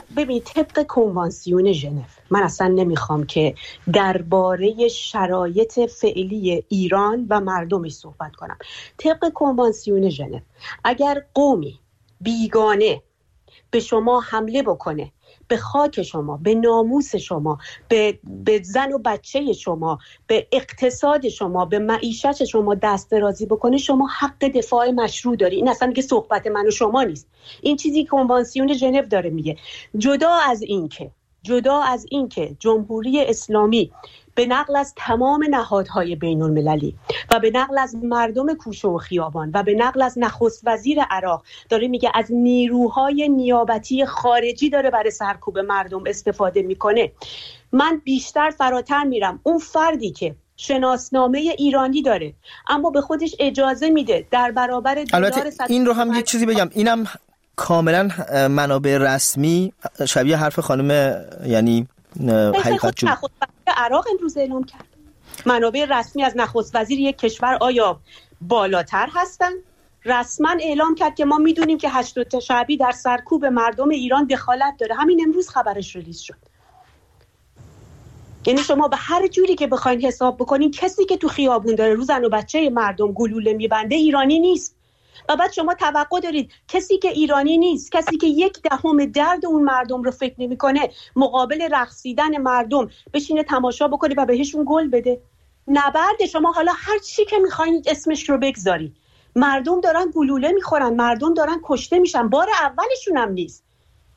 ببین طبق کنوانسیون ژنو، من اصلا نمیخوام که درباره شرایط فعلی ایران و مردمش صحبت کنم. طبق کنوانسیون ژنو اگر قومی بیگانه به شما حمله بکنه، به خاک شما، به ناموس شما، به, به زن و بچه شما، به اقتصاد شما، به معیشت شما دست درازی بکنه، شما حق دفاع مشروع داری. این اصلا دیگه صحبت من و شما نیست، این چیزی که کنوانسیون ژنو داره میگه. جدا از این که جدا از این که جمهوری اسلامی به نقل از تمام نهادهای بین المللی و به نقل از مردم کوچه و خیابان و به نقل از نخست وزیر عراق داره میگه از نیروهای نیابتی خارجی داره برای سرکوب مردم استفاده میکنه، من بیشتر فراتر میرم. اون فردی که شناسنامه ایرانی داره اما به خودش اجازه میده در برابر دلار، این رو هم یه چیزی بگم، اینم کاملا منابع رسمی شبیه حرف خانم یعنی حقیقت جو عراق امروز اعلام کرد. منابع رسمی از نخست وزیر یک کشور آیا بالاتر هستن؟ رسما اعلام کرد که ما میدونیم که هشتاد شعبی در سرکوب مردم ایران دخالت داره. همین امروز خبرش ریلیز شد. یعنی شما به هر جوری که بخواید حساب بکنین کسی که تو خیابون داره رو زن و بچه مردم گلوله میبنده ایرانی نیست. و بعد شما توقع دارید کسی که ایرانی نیست، کسی که یک دهم درد اون مردم رو فکر نمی‌کنه، مقابل رقصیدن مردم بشینه تماشا بکنه و بهشون گل بده؟ نبرد شما حالا هر چی که می‌خواید اسمش رو بگذارید. مردم دارن گلوله می‌خورن، مردم دارن کشته میشن، بار اولشون هم نیست.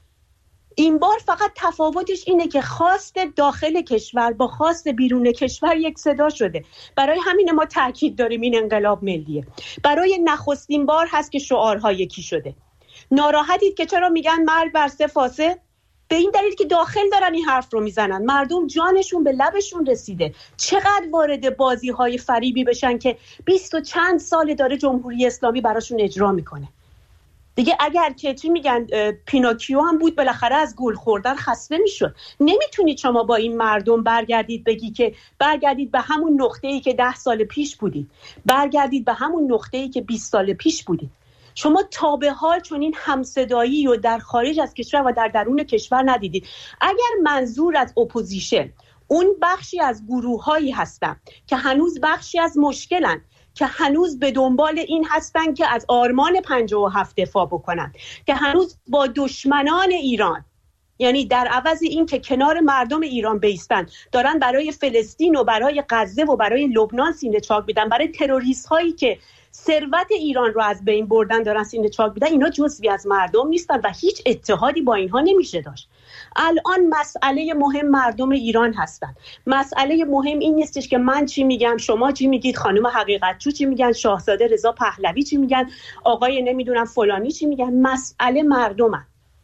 این بار فقط تفاوتش اینه که خواست داخل کشور با خواست بیرون کشور یک صدا شده. برای همین ما تاکید داریم این انقلاب ملیه. برای نخستین بار هست که شعارها یکی شده. ناراحتید که چرا میگن مرگ بر سه فاسد؟ به این دلیل که داخل دارن این حرف رو میزنن. مردم جانشون به لبشون رسیده. چقدر وارد بازی‌های فریبی بشن که بیست و چند سال داره جمهوری اسلامی براشون اجرا میکنه. دیگه اگر که چی میگن پینوکیو هم بود بالاخره از گل خوردن خسته میشد. نمیتونید شما با این مردم برگردید بگی که برگردید به همون نقطه‌ای که ده سال پیش بودید، برگردید به همون نقطه‌ای که بیست سال پیش بودید. شما تا به حال چون این همصدایی رو در خارج از کشور و در درون کشور ندیدید. اگر منظور از اپوزیشن اون بخشی از گروه‌هایی هستن که هنوز بخشی از مشکلن، که هنوز به دنبال این هستن که از آرمان پنجاه و هفت دفاع بکنن، که هنوز با دشمنان ایران، یعنی در عوض این که کنار مردم ایران بیستن، دارن برای فلسطین و برای غزه و برای لبنان سینه چاک میدن، برای تروریست هایی که ثروت ایران رو از بین بردن دارن سینه چاک میدن، اینا جزوی از مردم نیستن و هیچ اتحادی با اینها نمیشه داشت. الان مسئله مهم مردم ایران هستن. مسئله مهم این نیستش که من چی میگم، شما چی میگید، خانم حقیقتجو چی میگن، شاهزاده رضا پهلوی چی میگن، آقای نمیدونم فلانی چی میگن. مسئله مردمه.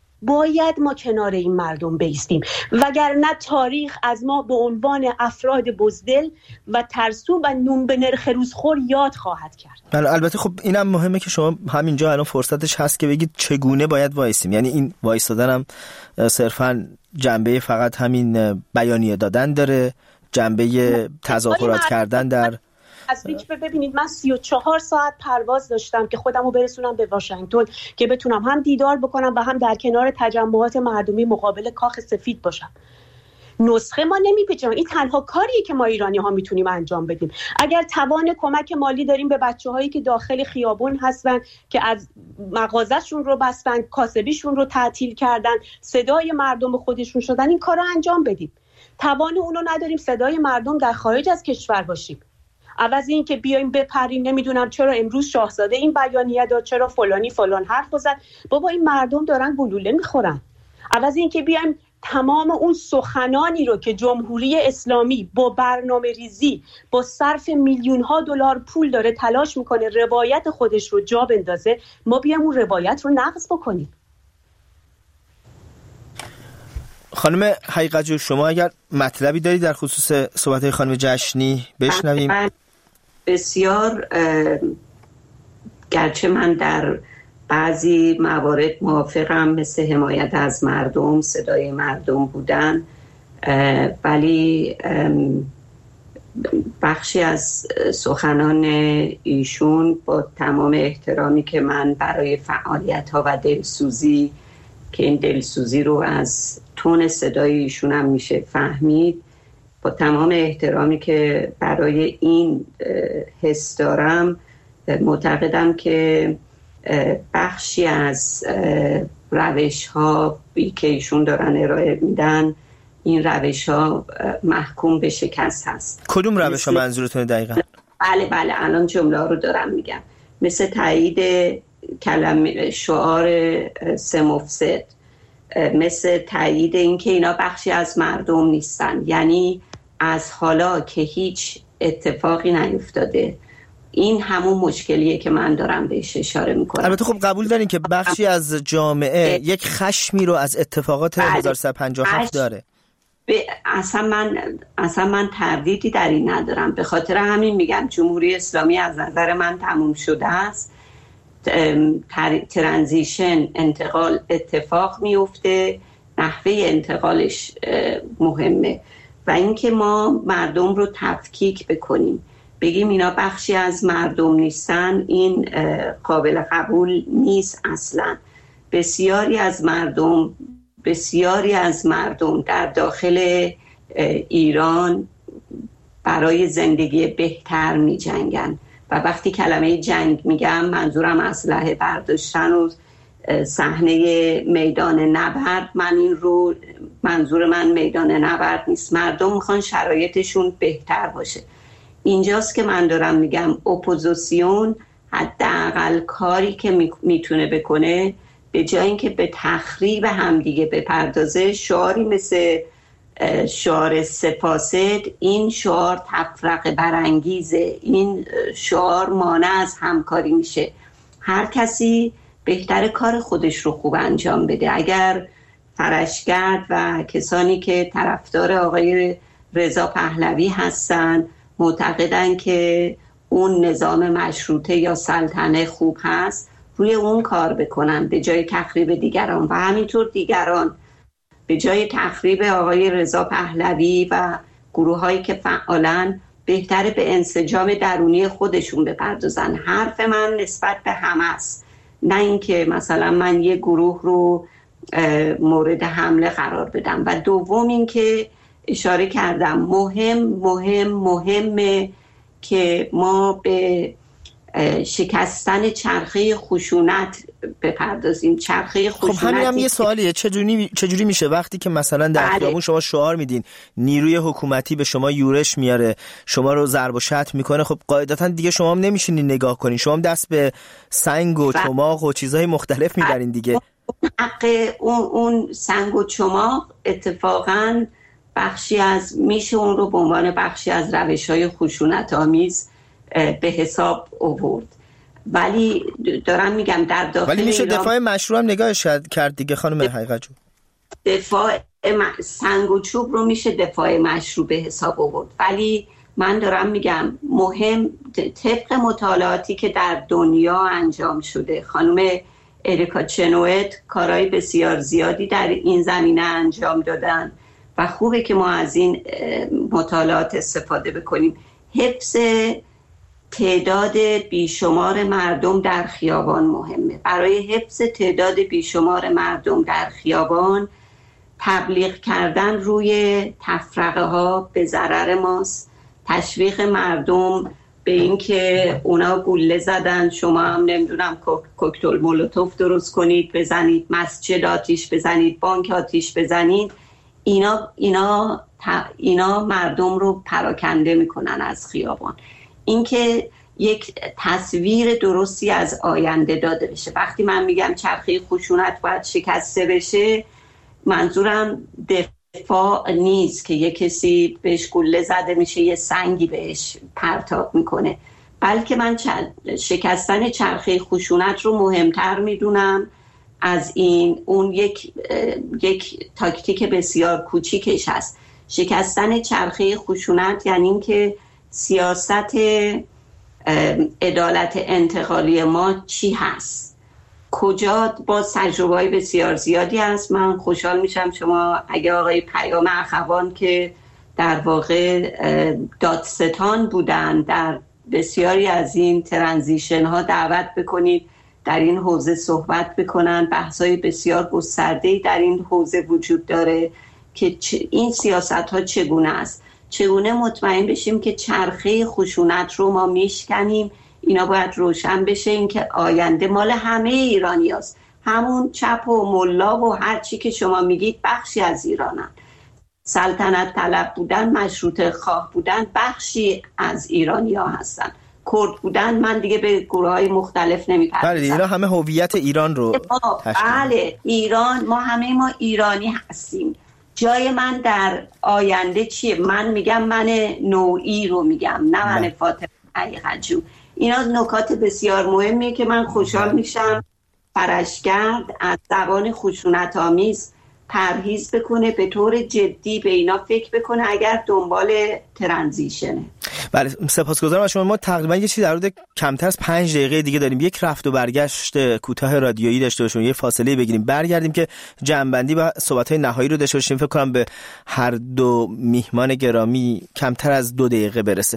باید ما کنار این مردم بایستیم، وگرنه تاریخ از ما به عنوان افراد بزدل و ترسو و نون به نرخ روزخور یاد خواهد کرد. بله البته خب اینم مهمه که شما همینجا الان فرصتش هست که بگید چگونه باید وایسیم. یعنی این وایستادن هم صرفاً جنبه فقط همین بیانیه دادن داره، جنبه تظاهرات کردن در از بیچ ببینید من سی و چهار ساعت پرواز داشتم که خودمو برسونم به واشنگتن که بتونم هم دیدار بکنم و هم در کنار تجمعات مردمی مقابل کاخ سفید باشم. نسخه ما نمیپیچیم. این تنها کاریه که ما ایرانی ها میتونیم انجام بدیم. اگر توان کمک مالی داریم به بچه هایی که داخل خیابون هستن که از مغازهشون رو بستن، کاسبیشون رو تعطیل کردن، صدای مردم خودشون شدن، این کار رو انجام بدیم. توان اونو نداریم صدای مردم در خارج از کشور باشیم. عوض این که بیایم بپریم نمیدونم چرا امروز شاهزاده این بیانیه داد، چرا فلانی فلان حرف زد. بابا این مردم دارن گلوله میخورن. عوض این که بیایم تمام اون سخنانی رو که جمهوری اسلامی با برنامه ریزی با صرف میلیون ها دلار پول داره تلاش میکنه روایت خودش رو جا بندازه، ما بیایم اون روایت رو نقض بکنیم. خانم حقیقتجو شما اگر مطلبی داری در خصوص صحبت‌های خانم جشنی بشنویم. بسیار گرچه من در بعضی موارد موافقم، مثل حمایت از مردم، صدای مردم بودن، ولی بخشی از سخنان ایشون با تمام احترامی که من برای فعالیت‌ها و دلسوزی که این دلسوزی رو از تون صدای ایشون هم میشه فهمید. با تمام احترامی که برای این حس دارم، معتقدم که بخشی از روش ها که ایشون دارن ارائه میدن، این روش ها محکوم به شکست هست. کدوم روش ها منظورتونه دقیقا؟ بله بله الان جمله رو دارم میگم. مثل تایید کلمه شعار سه مفسد، مثل تایید این که اینا بخشی از مردم نیستن، یعنی از حالا که هیچ اتفاقی نیفتاده. این همون مشکلیه که من دارم بهش اشاره میکنم. البته خب قبول دارین که بخشی از جامعه یک خشمی رو از اتفاقات هزار و سیصد و پنجاه و هفت داره. اصلا من اصلا من تردیدی در این ندارم. به خاطر همین میگم جمهوری اسلامی از نظر من تموم شده است. ترانزیشن، انتقال اتفاق میفته، نحوه انتقالش مهمه و اینکه ما مردم رو تفکیک بکنیم، بگیم اینا بخشی از مردم نیستن، این قابل قبول نیست اصلا. بسیاری از مردم بسیاری از مردم در داخل ایران برای زندگی بهتر می جنگن و وقتی کلمه جنگ میگم منظورم اسلحه برداشتن و صحنه میدان نبرد، من این رو منظور من میدان نبرد نیست. مردم میخوان شرایطشون بهتر باشه. اینجاست که من دارم میگم اپوزیسیون حداقل کاری که میتونه بکنه، به جای اینکه به تخریب همدیگه بپردازه، شعاری مثل شعار سفاسد، این شعار تفرقه برانگیزه، این شعار مانع از همکاری میشه. هر کسی بهتر کار خودش رو خوب انجام بده. اگر فرشگرد و کسانی که طرفدار آقای رضا پهلوی هستن معتقدن که اون نظام مشروطه یا سلطنه خوب هست، روی اون کار بکنن به جای تخریب دیگران. و همینطور دیگران به جای تخریب آقای رضا پهلوی و گروه هایی که فعالن، بهتره به انسجام درونی خودشون بپردازن. حرف من نسبت به همه است، نه اینکه مثلا من یه گروه رو مورد حمله قرار بدم. و دوم اینکه اشاره کردم مهم مهم مهمه که ما به شکستن چرخه خشونت بپردازیم. چرخه خشونت خب همین هم یه سوالیه، چجوری چجوری میشه وقتی که مثلا در خیابون شما شعار میدین، نیروی حکومتی به شما یورش میاره، شما رو ضرب و شتم میکنه، خب قاعدتا دیگه شما هم نمیشینین نگاه کنین، شما هم دست به سنگ و چماق و چیزهای مختلف میبرین دیگه. حق اون اون سنگ و چماق اتفاقاً بخشی از، میشه اون رو به عنوان بخشی از روش‌های خشونت آمیز به حساب آورد. ولی دارم میگم در داخل ولی میشه ایران دفاع مشروع هم نگاهش کرد دیگه خانم حقیقت جو. دفاع سنگ و چوب رو میشه دفاع مشروع به حساب آورد. ولی من دارم میگم مهم، طبق مطالعاتی که در دنیا انجام شده، خانم اریکا چنوت کارهای بسیار زیادی در این زمینه انجام دادن و خوبه که ما از این مطالعات استفاده بکنیم. حفظ تعداد بیشمار مردم در خیابان مهمه. برای حفظ تعداد بیشمار مردم در خیابان، تبلیغ کردن روی تفرقه ها به ضرر ماست. تشویق مردم به این که اونا گوله زدن، شما هم نمیدونم کوکتل مولوتوف درست کنید بزنید، مسجد آتیش بزنید، بانک آتیش بزنید، اینا اینا اینا مردم رو پراکنده میکنن از خیابان. اینکه یک تصویر درستی از آینده داده بشه. وقتی من میگم چرخه خشونت باید شکسته بشه، منظورم دفاع نیست که یک کسی بهش گله زده میشه یه سنگی بهش پرتاب میکنه، بلکه من شکستن چرخه خشونت رو مهمتر میدونم از این. اون یک یک تاکتیک بسیار کوچیکش هست. شکستن چرخه خشونت یعنی این که سیاست عدالت انتقالی ما چی هست، کجا. با تجربه‌های بسیار زیادی هست. من خوشحال میشم شما اگه آقای پیام اخوان که در واقع دادستان بودن در بسیاری از این ترانزیشن ها دعوت بکنید در این حوزه صحبت بکنن. بحث‌های بسیار گسترده‌ای در این حوزه وجود داره که این سیاست‌ها چگونه است، چگونه مطمئن بشیم که چرخه خشونت رو ما میشکنیم. اینا باید روشن بشه، این که آینده مال همه ایرانی هست. همون چپ و ملا و هر چی که شما میگید بخشی از ایرانن. سلطنت طلب بودن، مشروطه خواه بودن بخشی از ایرانی ها هستن. کرد بودن، من دیگه به گروه های مختلف نمیپردازم. بله، اینا همه هویت ایران رو تشکیل. بله، ایران، ما همه ما ایرانی هستیم. جای من در آینده چیه؟ من میگم من نوعی رو میگم، نه من فاطمه حقیقت‌جو. اینا نکات بسیار مهمیه که من خوشحال میشم فرشگرد از زبان خشونت آمیز پرهیز بکنه، به طور جدی به اینا فکر بکنه اگر دنبال ترانزیشنه. بله، سپاسگزارم از شما. ما تقریبا یه چیزی در حدود کمتر از پنج دقیقه دیگه داریم. یک رفت و برگشت کوتاه رادیویی داشته باشیم، یه فاصله بگیریم، برگردیم که جمع‌بندی و صحبت‌های نهایی رو داشته باشیم. فکر کنم به هر دو میهمان گرامی کمتر از دو دقیقه برسه.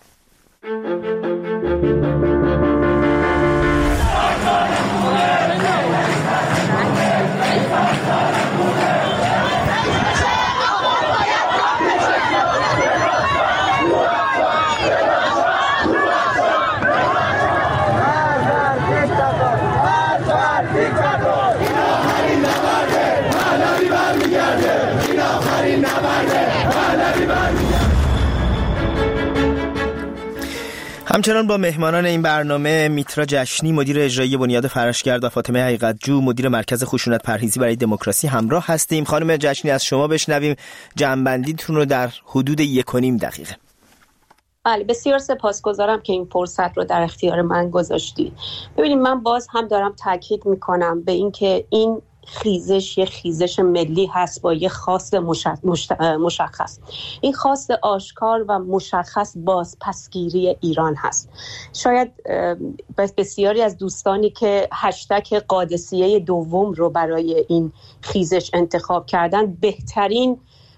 همچنان با مهمانان این برنامه میترا جشنی مدیر اجرایی بنیاد فرشگرد و فاطمه حقیقت‌جو مدیر مرکز خشونت پرهیزی برای دموکراسی همراه هستیم. خانم جشنی، از شما بشنویم جمع‌بندیتون رو در حدود یک و نیم دقیقه. بله، بسیار سپاسگزارم که این فرصت رو در اختیار من گذاشتید. ببینید، من باز هم دارم تاکید میکنم به این که این خیزش یه خیزش ملی هست با یه خواست مشخص. این خواست آشکار و مشخص بازپسگیری ایران هست. شاید بسیاری از دوستانی که هشتگ قادسیه دوم رو برای این خیزش انتخاب کردن بهترین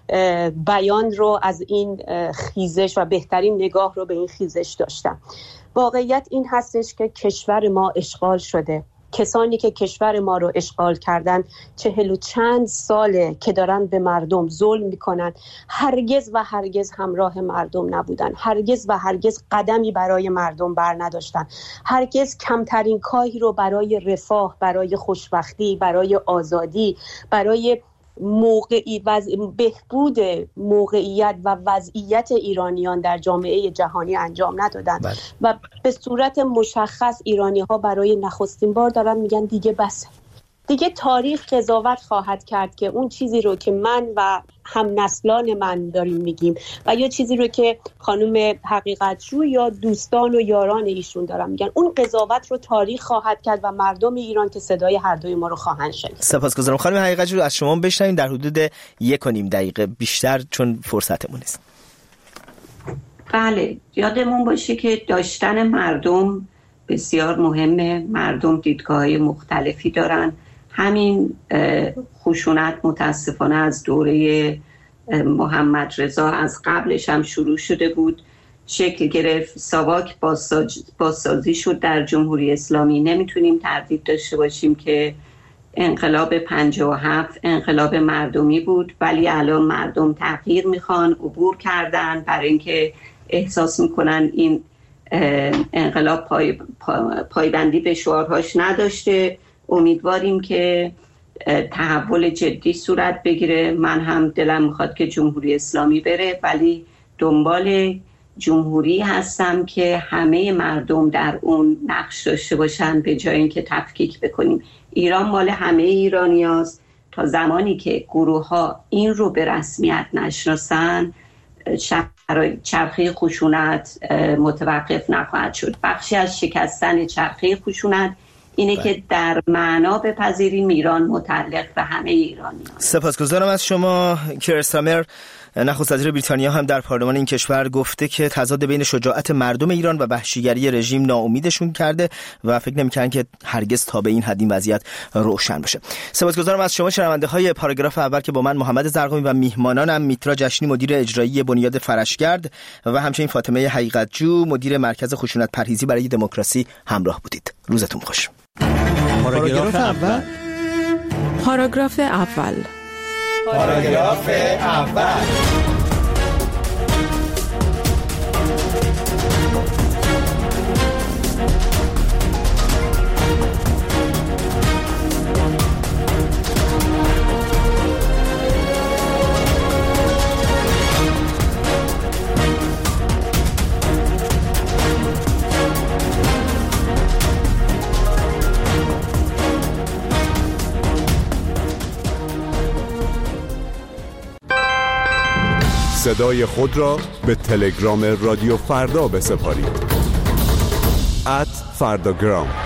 بیان رو از این خیزش و بهترین نگاه رو به این خیزش داشتن. واقعیت این هستش که کشور ما اشغال شده. کسانی که کشور ما رو اشغال کردن چهل و چند ساله که دارن به مردم ظلم میکنن، هرگز و هرگز همراه مردم نبودن، هرگز و هرگز قدمی برای مردم بر نداشتن، هرگز کمترین کاری رو برای رفاه، برای خوشبختی، برای آزادی، برای موقعی وز... بهبود موقعیت و وضعیت ایرانیان در جامعه جهانی انجام ندادن. بله. و به صورت مشخص ایرانی ها برای نخستین بار دارن میگن دیگه بس، دیگه تاریخ قضاوت خواهد کرد که اون چیزی رو که من و هم نسلان من داریم میگیم و یا چیزی رو که خانم حقیقت‌جو یا دوستان و یاران ایشون دارن میگن، اون قضاوت رو تاریخ خواهد کرد و مردم ایران که صدای هر دوی ما رو خواهند شنید. سپاسگزارم. خانم حقیقت‌جو، از شما بشنویم در حدود یک و نیم دقیقه، بیشتر چون فرصتمون نیست. بله، یادمون باشه که داشتن مردم بسیار مهمه. مردم دیدگاه‌های مختلفی دارن. همین خشونت متاسفانه از دوره محمد رضا، از قبلش هم شروع شده بود، شکل گرفت، ساواک بازسازی شد در جمهوری اسلامی. نمیتونیم تردید داشته باشیم که انقلاب پنجاه و هفت انقلاب مردمی بود، ولی الان مردم تغییر میخوان، عبور کردن، برای اینکه احساس میکنن این انقلاب پای پایبندی به شعارهاش نداشته. امیدواریم که تحول جدی صورت بگیره. من هم دلم میخواد که جمهوری اسلامی بره، ولی دنبال جمهوری هستم که همه مردم در اون نقش داشته باشن، به جای اینکه تفکیک بکنیم. ایران مال همه ایرانی هست. تا زمانی که گروه ها این رو به رسمیت نشناسن، چرخه خشونت متوقف نخواهد شد. بخشی از شکستن چرخه خشونت اینه که در معنا بپذیریم ایران متعلق به همه ایرانیان. سپاسگزارم از شما. کیر استارمر، نخست وزیر بریتانیا، هم در پارلمان این کشور گفته که تضاد بین شجاعت مردم ایران و وحشیگری رژیم ناامیدشون کرده و فکر نمی‌کنن که هرگز تا به این حد این وضعیت روشن بشه. سپاسگزارم از شما شنونده‌های پاراگراف اول که با من محمد زرقامی و میهمانانم میترا جشنی مدیر اجرایی بنیاد فرشگرد و همچنین فاطمه حقیقت‌جو مدیر مرکز خشونت پرهیزی برای دموکراسی همراه بودید. روزتون خوش. پاراگراف اول. پاراگراف اول. پاراگراف اول. صدای خود را به تلگرام رادیو فردا بسپارید. ات فرداگرام.